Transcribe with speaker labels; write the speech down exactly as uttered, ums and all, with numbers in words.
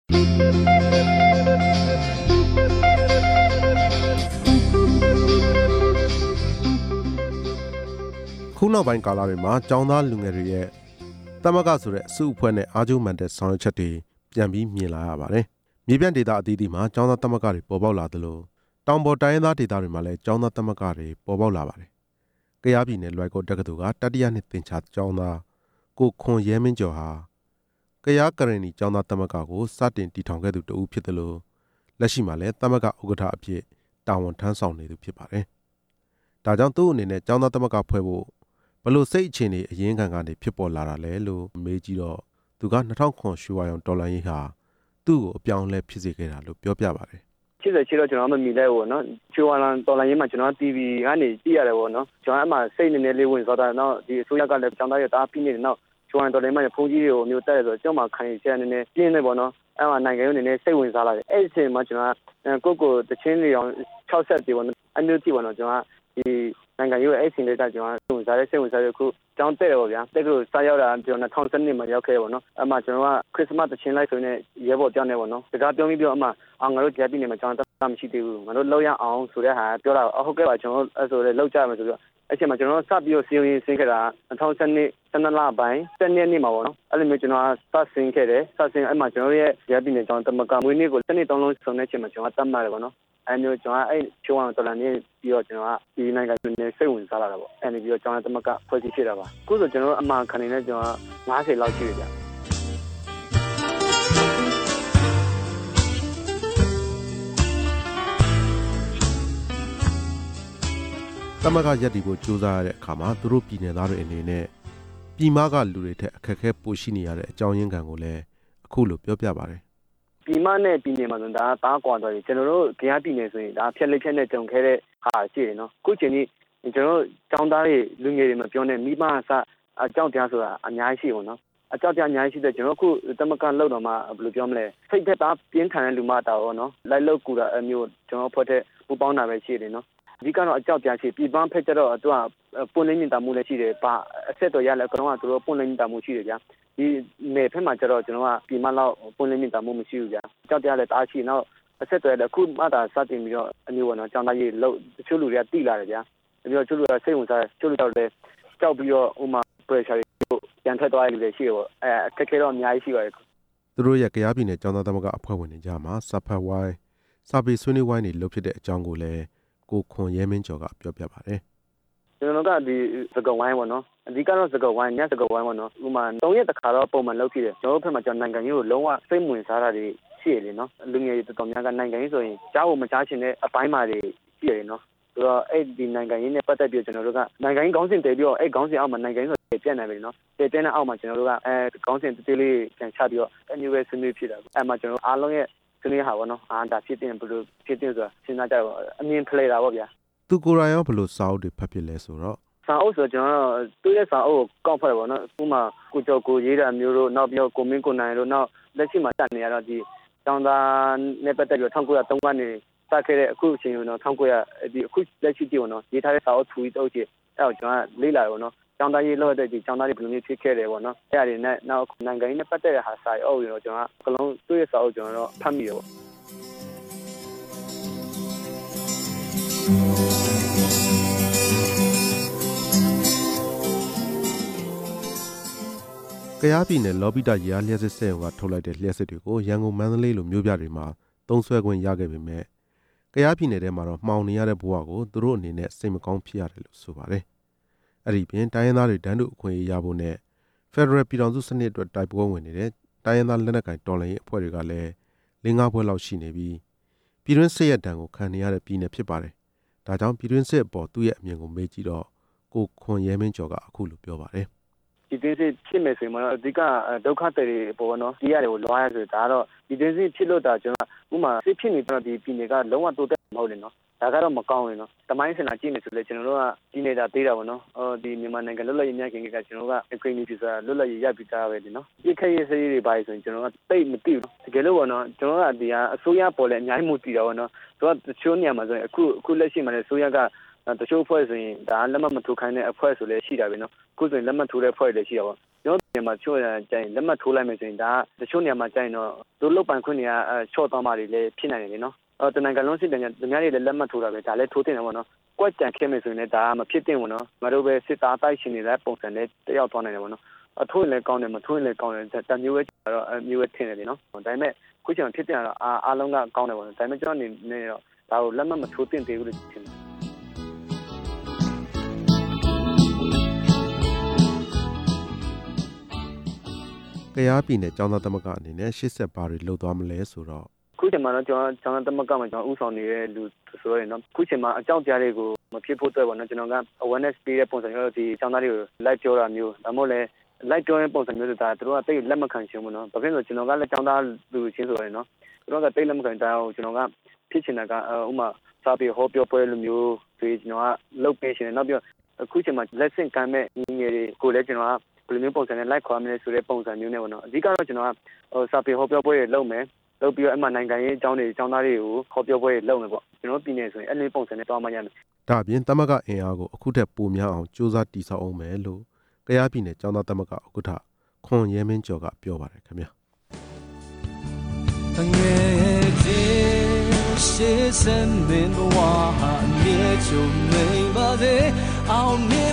Speaker 1: ခုနောက်ပိုင်းကာလတွေမှာကျောင်းသားလူငယ်တွေရဲ့သမဂ္ဂဆိုတဲ့အစုအဖွဲ့နဲ့အားကျိုးမှန်တဲ့ဆောင်ရွက်ချက်တွေပြန်ပြီးမြင်လာရပါတယ်။မြေပြန့်ဒေသအသီးသီးမှာကျောင်းသားသမဂ္ဂတွေပေါ်ပေါက်လာသလိုတောင်ပေါ်တိုင်းရင်းသားဒေသတွေမှာလည်းကျောင်းသားသမဂ္ဂတွေပေါ်ပေါက်လာပါတယ်။ကယားပြည်နယ်လွိုင်ကော်တက္ကသိုလ်ကတတိယနှစ်သင်ကြားကျောင်းသားကိုခွန်ရဲမင်းကျော်ဟာကယားကရင်နီကျောင်းသားသမဂ္ဂကိုစတင်တည်ထောင်ခဲ့သူတဦးဖြစ်တယ်လို့လက်ရှိမှာလည်းသမဂ္ဂဥက္ကဋ္ဌအဖြစ်တာဝန်ထမ်းဆောင်နေသူဖြစ်ပါတယ်။ဒါကြောင့်သူ့အနေနဲ့ကျောင်းသားသမဂ္ဂဖွဲ့ဖို့ဘလို့စိတ်အခြေအနေအရင်ခံကနေဖြစ်ပေါ်လာတာလဲလို့မေးကြည့်တော့သူကနှစ်ထောင်ခွန်ရွှေဝါရောင်တော်လှန်ရေးဟာသူ့ကိုအပြောင်းလဲဖြစ်စေခဲ့တာလို့ပြောပြပါတယ်
Speaker 2: ချစ်တယ်ချစ်တော့ကျွန်တော်မမီလိုက်ဘူးနော်ရွှေဝါရောင်တော်လှန်ရေးမှာကျွန်တော် တီဗီ ကနေကြည့်ရတယ်ပေါ့နော်ကျွန်တော်အမှစိတ်နည်းနည်းလေးဝင်သွားတာနောက်ဒီအစိုးရကလည်းကျောင်းသားတွေတားပြီးနေတယ်နောက်ရွှေဝါရောင်တော်လှန်ရေးမှာဖုန်းကြီးတွေကိုမျိုးတက်တယ်ဆိုတော့ကျွန်တော်မှခံရချက်နည်းနည်းပြင်းနေပေါ့နော်အဲ့မှာနိုင်ငံရေးနည်းနည်းစိတ်ဝင်စားလာတယ်အဲ့ဒီအချိန်မှာကျွန်တော်ကိုကိုတချင်းလေးအောင်၆ဆက်တီပေါ့နော်အမျိုးတီပေါ့နော်ကျွန်တော်ဒီနိုင်ငံရေးအဲ့ဒီအချိန်လေးကကျွန်တော်ဝင်စားတဲ့စိတ်ဝင်စားတဲ့ခုကျောင်းတက်တယ်ပေါ့ဗျာတက်ကလို့စားရောက်တာကျွန်တော်၂၀၁၂မှာရောက်ခဲ့တယ်ပေါ့နော်အဲ့မှာကျွန်တော်ကခရစ်စမတ်တချင်းလိုက်ဆိုနေရဲဘော်ပြောင်းနေပေါ့နော်စကားပြောပြီးပြောအမှအောင်ငါတို့ကြက်ပြီးနေမှာကျွန်တော်တမရှိသေးဘူးငါတို့လောက်ရအောင်ဆိုတဲ့ဟာပြောတာဟုတ်ကဲ့ပါကျွန်တော်အဲ့ဆိုလေလောက်ကြမယ်ဆိုတော့အဲ့ချိန်မှာကျွန်တော်စပြီးတော့စီရင်ဆင်းခဲ့တာ၂၀၁၂ ၁၂လပိုင်း၁၂ရက်နေ့မှာပေါ့နော်အဲ့လိုမျိုးကျွန်တော်စဆင်းခဲ့တယ်စဆင်းအဲ့မှာကျွန်တော်ရဲ့ကြက်ပြီးနေကျွန်တော်တမကမွေးနေ့ကိုတစ်နေ့သုံးလုံးစုံတဲ့ချိန်မှာကျွန်တော်တတ်မှတ်တယ်ပေါ့နော်အဲ့မျိုးကျွန်တော်အဲ့ချိုးအောင်တော်လာနေပြီးတော့ကျွန်တော်ကဒီနိုင်ငံနဲ့စိတ်ဝင်စားလာတာပေါ့အဲ့ဒီပြီးတော့ကျွန်တော်တမကဖွဲ့စည်းဖြစ်တာပါအခုဆိုကျွန်တော်အမှန်ခံနေနဲ့ကျွန်တော်၅၀လောက်ရှိပြီဗျ
Speaker 1: သမဂ္ဂရက်တီကိုစူးစမ်းရတဲ့အခါမှာသူတို့ပြည်နယ်သားတွေအနေနဲ့ပြည်မကလူတွေထက်အခက်အခဲပိုရှိနေရတဲ့အကြောင်းရင်းခံကိုလည်းအခုလိုပြောပြပါတယ်
Speaker 2: ပြည်မနဲ့ပြည်နယ်မှာဆိုတာတားကွာသွားပြီကျွန်တော်တို့ကရားပြည်နယ်ဆိုရင်ဒါဖြက်လက်ဖြက်နဲ့ကြုံခဲ့တဲ့ဟာရှိတယ်နော်အခုချိန်ကြီးကျွန်တော်တို့ကျောင်းသားတွေလူငယ်တွေမပြောနဲ့မိမအစအကြောက်ကြားဆိုတာအများကြီးရှိဘူးနော်အကြောက်ကြားအများကြီးရှိတဲ့ကျွန်တော်အခုတမကလောက်တော့မှဘယ်လိုပြောမလဲစိတ်သက်သာပြင်းထန်တဲ့လူမတာရောနော်လိုက်လောက်ကူတာအမျိုးကျွန်တော်ဖွဲ့တဲ့ပူပေါင်းတာပဲရှိတယ်နော်အဓိကတော့အကြောက်ကြားရှိပြည်ပန်းဖက်ကြတော့သူကပွင့်လင်းမြင်သာမှုလည်းရှိတယ်ပါအဆက်တော်ရလည်းကတော့သူတို့ပွင့်လင်းမြင်သာမှုရှိတယ်ဗျာဒီနယ်ဖက်မှာကျတော့ကျွန်တော်ကပြည်မလောက်ပွင့်လင်းမြင်သာမှုမရှိဘူးဗျာကြောက်ကြားလည်းတားရှိနောက်အဆက်တော်လည်းအခုမှသာစတင်ပြီးတော့အမျိုးပေါ့နော်ကျောင်းသားကြီးလို့တချို့လူတွေကတိလာတယ်ဗျာပြီးတော့တချို့လူကစိတ်ဝင်စားတယ်တချို့လူတော့လည်းကြောက်ပြီးတော့ဥမာ pressure တွေပြန်ထွက်သွားရလို့လည်းရှိတယ်ပေါ့အဲအခက်ခဲတော့အများကြီးရှိပါတယ်
Speaker 1: သူတို့ရဲ့ကရားပြည်နယ်ကျောင်းသားသမဂ္ဂအဖွဲ့ဝင်တွေကြားမှာစဖတ်ဝိုင်းစာပေဆွေးနွေးဝိုင်းတွေလုပ်ဖြစ်တဲ့အကြောင်းကိုလည်းကိုခွန်ရဲမင်းကျော်ကပြောပြပါတယ်
Speaker 2: ကျွန်တော်ကဒီစကဝိုင်းပေါ့နော်အဓိကတော့စကဝိုင်းညစကဝိုင်းပေါ့နော်ဥမာ၃ရက်တခါတော့ပုံမှန်လုပ်ဖြစ်တယ်ကျွန်တော်တို့ဖက်မှာကျွန်တော်နိုင်ငံရေးကိုလုံးဝစိတ်ဝင်စားတာတွေရှိရတယ်နော်လူငယ်တွေတော်တော်များကနိုင်ငံရေးဆိုရင်ကြားဖို့မကြားချင်တဲ့အပိုင်းမှာတွေရှိရတယ်နော်ဆိုတော့အဲ့ဒီနိုင်ငံရေးနဲ့ပတ်သက်ပြီးကျွန်တော်တို့ကနိုင်ငံရေးခေါင်းစဉ်တည်ပြီးတော့အဲ့ခေါင်းစဉ်အောက်မှာနိုင်ငံရေးဆိုပြည့်နေပြီနော်ပြည့်တဲ့အောက်မှာကျွန်တော်တို့ကအဲခေါင်းစဉ်တေးလေးပြန်ချပြီးတော့အမျိုးပဲဆွေးနွေးဖြစ်တာအဲ့မှာကျွန်တော်အားလုံးရဲ့ဆွေးနွေးဟာပေါ့နော်အာဒါဖြစ်တဲ့ဘယ်လိုဖြစ်တဲ့ဆိုတာစဉ်းစားကြတော့အမြင်ဖလှယ်တာပေါ့ဗျာ
Speaker 1: သူကိုယ်တိုင်ရောဘယ်လိုစာအုပ်တွေဖတ်ဖြစ်လဲဆိုတော့
Speaker 2: စာအုပ်ဆိုကျွန်တော်သူ့ရဲ့စာအုပ်ကိုကောက်ဖတ်ပေါ့နော်ဥမာကိုကျော်ကိုရေးတာမျိုးတို့နောက်ပြီးတော့ကိုမင်းကိုနိုင်တို့နောက်လက်ရှိမှာတက်နေရတော့ဒီတောင်သားနဲ့ပတ်သက်ပြီး၁၉၀၃ကနေစခဲ့တဲ့အခုအချိန်ကတော့၁၉၀၀ဒီအခုလက်ရှိတည်ပေါ့နော်ရေးထားတဲ့စာအုပ်ထူပြီးတော့ချစ်အဲ့တော့ကျွန်တော်လေ့လာတယ်ပေါ့နော်ကျောင်းသားရေးလို့တဲ့ဒီကျောင်းသားတွေဘယ်လိုမျိုးဖြစ်ခဲ့တယ်ပေါ့နော်အဲ့ဒါတွေနဲ့နောက်နိုင်ငံရေးနဲ့ပတ်သက်တဲ့ဟာစာအုပ်ရောကျွန်တော်ကလုံးသူ့ရဲ့စာအုပ်ကျွန်တော်တော့ဖတ်မိတယ်ပေါ့
Speaker 1: ကရားပြည်နယ်လော်ဘီတာရေအားလျှက်စစ်စက်ရုံကထုတ်လိုက်တဲ့လျှက်စစ်တွေကိုရန်ကုန်မန္တလေးလိုမြို့ပြတွေမှာသုံးစွဲခွင့်ရခဲ့ပေမဲ့ကရားပြည်နယ်ထဲမှာတော့မှောင်နေရတဲ့ဘဝကိုသူတို့အနေနဲ့စိတ်မကောင်းဖြစ်ရတယ်လို့ဆိုပါတယ်။အဲ့ဒီပြင်တိုင်းရင်းသားတွေတန်းတူအခွင့်အရေးရဖို့နဲ့ Federal ပြည်ထောင်စုစနစ်အတွက်တိုက်ပွဲဝင်နေတဲ့တိုင်းရင်းသားလက်နက်ကိုင်တော်လှန်ရေးအဖွဲ့တွေကလည်းလေးငါးဘွဲလောက်ရှိနေပြီးပြည်တွင်းစစ်ရဲ့ဒဏ်ကိုခံနေရတဲ့ပြည်နယ်ဖြစ်ပါတယ်။ဒါကြောင့်ပြည်တွင်းစစ်အပေါ်သူ့ရဲ့အမြင်ကိုမေးကြည့်တော့ကိုခွန်ရဲမင်းကျော်ကအခုလိုပြောပါတယ်
Speaker 2: ဒီတင်းစစ်ဖြစ်မယ်ဆိုရင်တော့အဓိကဒုက္ခတွေပေါ်နော်ဒီရတယ်ကိုလွှားရဆိုဒါတော့ဒီတင်းစစ်ဖြစ်လို့တာကျွန်တော်ဥမာစစ်ဖြစ်နေတော့ဒီပြည်နယ်ကလုံးဝတိုးတက်မဟုတ်ဘူးနော်ဒါကတော့မကောင်းဘူးနော်တမိုင်းစင်တာကြည့်နေဆိုလေကျွန်တော်တို့ကပြည်နေတာသေးတာပေါ့နော်ဟောဒီမြန်မာနိုင်ငံလွတ်လပ်ရေးများခင်ကကျွန်တော်ကအခွင့်အရေးပြဆိုတာလွတ်လပ်ရေးရပြီးသားပဲဒီနော်ပြစ်ခတ်ရေးစရေးတွေပါဆိုရင်ကျွန်တော်ကတိတ်မသိဘူးတကယ်လို့ပေါ့နော်ကျွန်တော်ကဒီဟာအစိုးရပေါ်လဲအများကြီးမှုတည်တာပေါ့နော်သူကတချို့နေရာမှာဆိုရင်အခုအခုလက်ရှိမှာလည်းအစိုးရကတချို့အဖွဲ့ဆိုရင်ဒါလက်မှတ်မထိုးခိုင်းတဲ့အဖွဲ့ဆိုလည်းရှိတာပဲနော်အခုဆိုရင်လက်မှတ်ထိုးတဲ့အဖွဲ့တွေရှိတာပေါ့ကျွန်တော်ဒီမှာချိုးရကြရင်လက်မှတ်ထိုးလိုက်မယ်ဆိုရင်ဒါတချို့နေရာမှာကြရင်တော့သူလုတ်ပိုင်ခွင့်တွေကအဲချော့သွားမှတွေလည်းဖြစ်နိုင်တယ်လေနော်အော်တနင်္ဂနွေစစ်တယ်ညတွေလည်းလက်မှတ်ထိုးတာပဲဒါလည်းထိုးတင်တယ်ပေါ့နော်ကွက်ကြံခဲ့မယ်ဆိုရင်လည်းဒါမဖြစ်တင်ဘူးနော်ငါတို့ပဲစစ်သားတိုက်ရှင်နေတဲ့ပုံစံနဲ့တယောက်သွားနိုင်တယ်ပေါ့နော်အထိုးလည်းကောင်းတယ်မထိုးလည်းကောင်းတယ်တမျိုးပဲတော့အမျိုးပဲထင်တယ်လေနော်ဒါပေမဲ့ခုချိန်ဖြစ်တင်တာတော့အားအားလုံးကကောင်းတယ်ပေါ့နော်ဒါပေမဲ့ကျွန်တော်အနေနဲ့တော့ဒါကိုလက်မှတ်မထိုးတင်သေးဘူးလို့ထင်တယ်
Speaker 1: ကယားပြည်နယ်ကျောင်းသားသမဂ္ဂအနေနဲ့ရှေ့ဆက်ပါတွေလှုပ်သွားမလဲဆိုတော့
Speaker 2: ခုချိန်မှာတော့ကျွန်တော်ကျောင်းသားသမဂ္ဂမှာကျွန်တော်ဥဆောင်နေတဲ့လူဆိုရယ်နော်ခုချိန်မှာအကြောင်းကြားတွေကိုမဖြစ်ဖို့အတွက်ပေါ့နော်ကျွန်တော်က awareness ပေးတဲ့ပုံစံမျိုးဒီကျောင်းသားတွေကို live ပြောတာမျိုးဒါမှမဟုတ်လည်း live ပြောတဲ့ပုံစံမျိုးဆိုတာသူတို့ကတိတ်လက်မခံချင်ဘူးနော်ဘာဖြစ်လို့ကျွန်တော်ကလည်းကျောင်းသားလူချင်းဆိုရယ်နော်သူတို့ကတိတ်လက်မခံတာကိုကျွန်တော်ကဖြစ်ချင်တာကဥမာစာပေဟောပြောပွဲလိုမျိုးတွေကျွန်တော်ကလုပ်ပေးရှင်နောက်ပြီးအခုချိန်မှာ lesson ကမ်းမဲ့ငွေတွေကိုလည်းကျွန်တော်ကဘယ်လိုမျိုးပုံစံနဲ့ live ခေါ်မလဲဆိုတဲ့ပုံစံမျိုးနဲ့ပေါ့နော်အဓိကတော့ကျွန်တော်ကဟိုစာပေဟောပြောပွဲတွေလုပ်မယ်လုပ်ပြီးတော့အမှနိုင်ငံရေးအကြောင်းတွေအကြောင်းသားတွေကိုခေါ်ပြောပွဲတွေလုပ်မယ်ပေါ့ကျွန်တော်ပြည်နေဆိုရင်အဲ့ဒီပုံစံနဲ့တွားမှရမယ်
Speaker 1: ဒါအပြင်သမဂ္ဂအင်အားကိုအခုထက်ပိုများအောင်စူးစမ်းတည်ဆောက်အောင်မယ်လို့ကယားပြည်နယ်ကျောင်းသားသမဂ္ဂဥက္ကဋ္ဌခွန်ရဲမင်းကျော်ကပြောပါတယ်ခင်ဗျာ
Speaker 3: တငယ်ချင်းရှေ့ဆက်မင်းဘဝဟာမြေချုံနေပါစေအောင်မြင်